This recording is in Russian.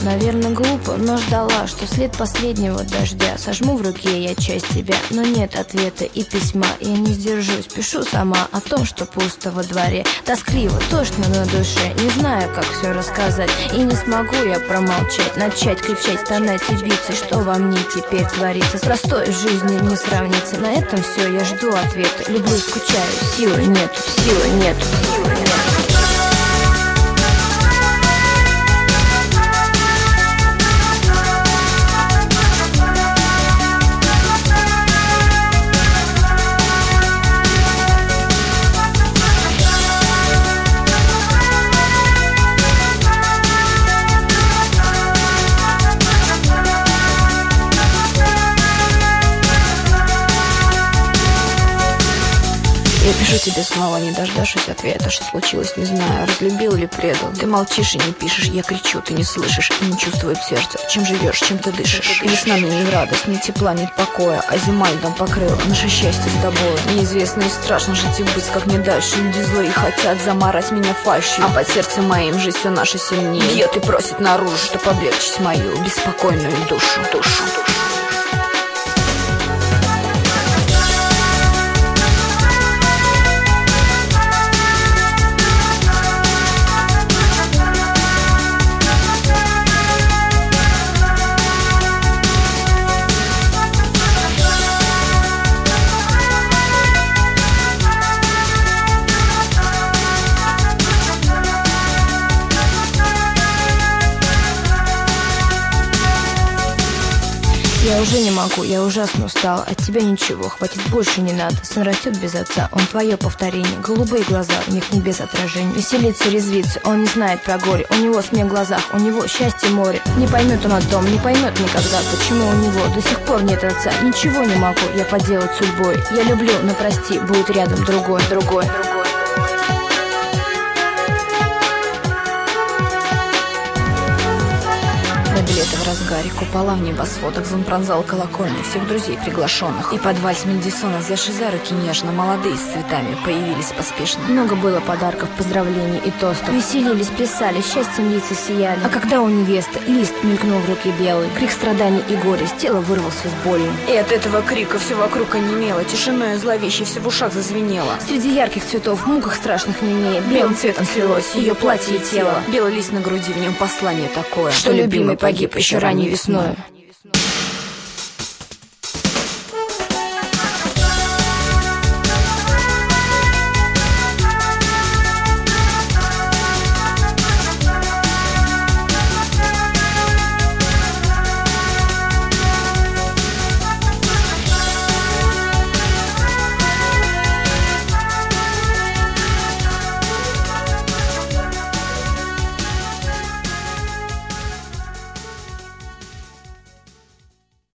наверное, глупо, но ждала, что след последнего дождя. Сожму в руке я часть тебя, но нет ответа и письма. Я не сдержусь, пишу сама о том, что пусто во дворе. Тоскливо, тошно на душе, не знаю, как все рассказать. И не смогу я промолчать, начать кричать, стонать и биться. Что во мне теперь творится, с простой жизнью не сравнится. На этом все, я жду ответа. Люблю, скучаю, силы нету, силы нету, силы нету. Я пишу тебе снова, не дождавшись ответа. Что случилось, не знаю, разлюбил или предал. Ты молчишь и не пишешь, я кричу, ты не слышишь и не чувствует сердце. Чем живешь, чем ты дышишь. И весна мне не радость, ни тепла, ни покоя, а зима льдом покрыла наше счастье с тобой. Неизвестно и страшно жить и быть, как не дальше. Люди злые хотят замарать меня фальшью, а под сердцем моим жизнь все наше сильнее. Бьет и просит наружу, чтоб облегчить мою беспокойную душу. Я уже не могу, я ужасно устала. От тебя ничего, хватит, больше не надо. Сын растет без отца, он твое повторение. Голубые глаза, в них небес отражение. Веселится, резвится, он не знает про горе. У него смех в глазах, у него счастье море. Не поймет он о том, не поймет никогда, почему у него до сих пор нет отца. Ничего не могу я поделать судьбой. Я люблю, но прости, будет рядом другой. Лето в разгаре, купола в небосводах, звон пронзал колокольни всех друзей приглашенных. И под вальс Мендельсона, взявши за руки нежно, молодые с цветами появились поспешно. Много было подарков, поздравлений и тостов. Веселились, плясали, счастьем лица сияли. А когда у невесты лист мелькнул в руке белый, крик страданий и горя, с тела вырвался с болью. И от этого крика все вокруг онемело, тишиной зловещей все в ушах зазвенело. Среди ярких цветов, в муках страшных немнее, белым цветом слилось ее платье и тело. Белый лист на груди, в нем послание такое, что любимый погиб еще ранней весною.